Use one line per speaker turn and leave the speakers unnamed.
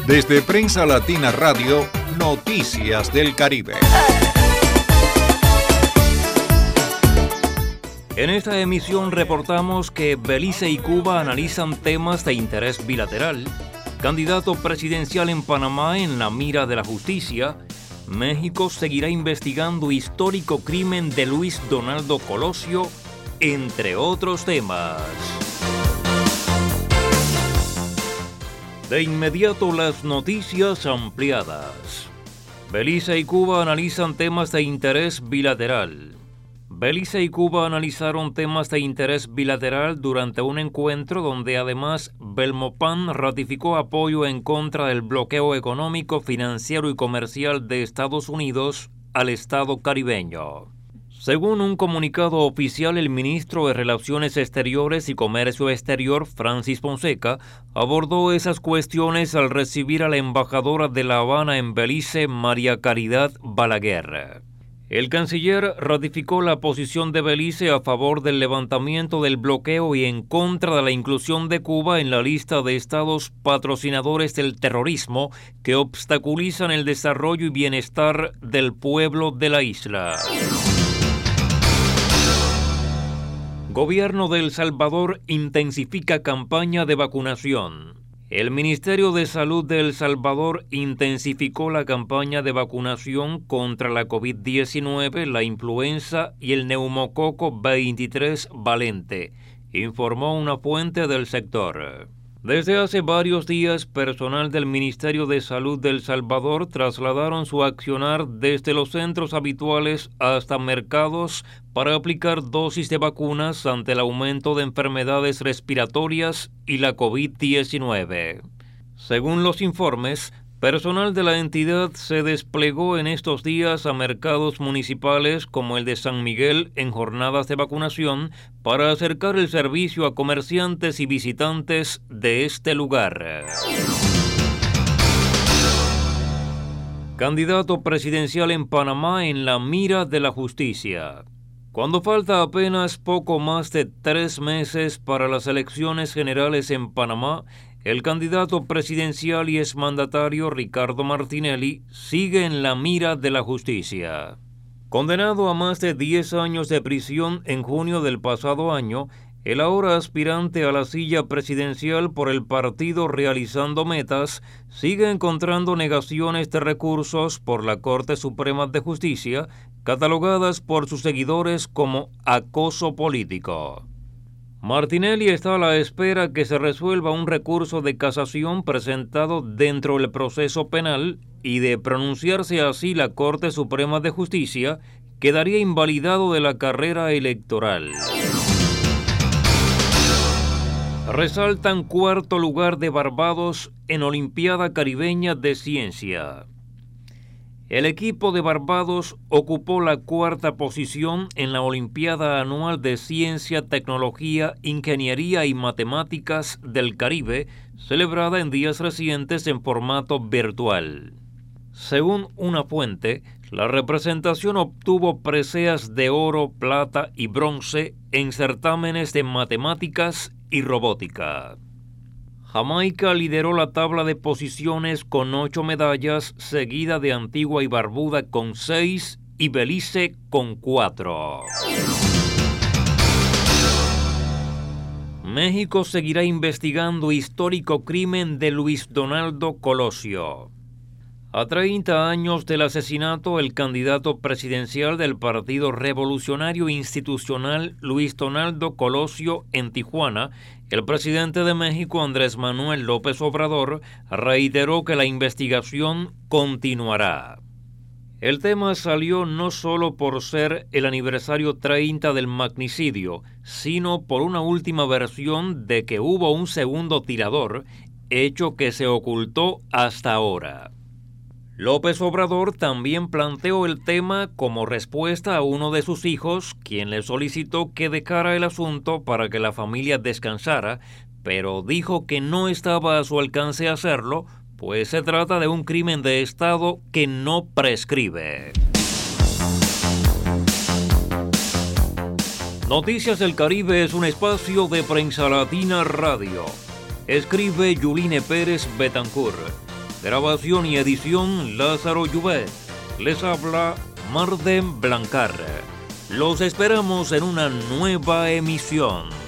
Desde Prensa Latina Radio, Noticias del Caribe.
En esta emisión reportamos que Belice y Cuba analizan temas de interés bilateral, candidato presidencial en Panamá en la mira de la justicia, México seguirá investigando histórico crimen de Luis Donaldo Colosio, entre otros temas. De inmediato las noticias ampliadas. Belice y Cuba analizan temas de interés bilateral. Belice y Cuba analizaron temas de interés bilateral durante un encuentro donde además Belmopan ratificó apoyo en contra del bloqueo económico, financiero y comercial de Estados Unidos al Estado caribeño. Según un comunicado oficial, el ministro de Relaciones Exteriores y Comercio Exterior, Francis Fonseca, abordó esas cuestiones al recibir a la embajadora de La Habana en Belice, María Caridad Balaguer. El canciller ratificó la posición de Belice a favor del levantamiento del bloqueo y en contra de la inclusión de Cuba en la lista de estados patrocinadores del terrorismo que obstaculizan el desarrollo y bienestar del pueblo de la isla. Gobierno de El Salvador intensifica campaña de vacunación. El Ministerio de Salud de El Salvador intensificó la campaña de vacunación contra la COVID-19, la influenza y el neumococo 23 valente, informó una fuente del sector. Desde hace varios días, personal del Ministerio de Salud de El Salvador trasladaron su accionar desde los centros habituales hasta mercados para aplicar dosis de vacunas ante el aumento de enfermedades respiratorias y la COVID-19. Según los informes, personal de la entidad se desplegó en estos días a mercados municipales como el de San Miguel en jornadas de vacunación para acercar el servicio a comerciantes y visitantes de este lugar. Candidato presidencial en Panamá en la mira de la justicia. Cuando falta apenas poco más de 3 meses para las elecciones generales en Panamá, el candidato presidencial y exmandatario Ricardo Martinelli sigue en la mira de la justicia. Condenado a más de 10 años de prisión en junio del pasado año, el ahora aspirante a la silla presidencial por el partido Realizando Metas sigue encontrando negaciones de recursos por la Corte Suprema de Justicia, catalogadas por sus seguidores como acoso político. Martinelli está a la espera que se resuelva un recurso de casación presentado dentro del proceso penal y de pronunciarse así la Corte Suprema de Justicia, quedaría invalidado de la carrera electoral. Resaltan 4º lugar de Barbados en Olimpiada Caribeña de Ciencia. El equipo de Barbados ocupó la 4ª posición en la Olimpiada Anual de Ciencia, Tecnología, Ingeniería y Matemáticas del Caribe, celebrada en días recientes en formato virtual. Según una fuente, la representación obtuvo preseas de oro, plata y bronce en certámenes de matemáticas y robótica. Jamaica lideró la tabla de posiciones con 8 medallas, seguida de Antigua y Barbuda con 6 y Belice con 4. México seguirá investigando histórico crimen de Luis Donaldo Colosio. A 30 años del asesinato, el candidato presidencial del Partido Revolucionario Institucional, Luis Donaldo Colosio, en Tijuana, el presidente de México, Andrés Manuel López Obrador, reiteró que la investigación continuará. El tema salió no solo por ser el aniversario 30 del magnicidio, sino por una última versión de que hubo un segundo tirador, hecho que se ocultó hasta ahora. López Obrador también planteó el tema como respuesta a uno de sus hijos, quien le solicitó que dejara el asunto para que la familia descansara, pero dijo que no estaba a su alcance hacerlo, pues se trata de un crimen de Estado que no prescribe. Noticias del Caribe es un espacio de Prensa Latina Radio. Escribe Yuline Pérez Betancourt. Grabación y edición Lázaro Llubet. Les habla Marden Blancar. Los esperamos en una nueva emisión.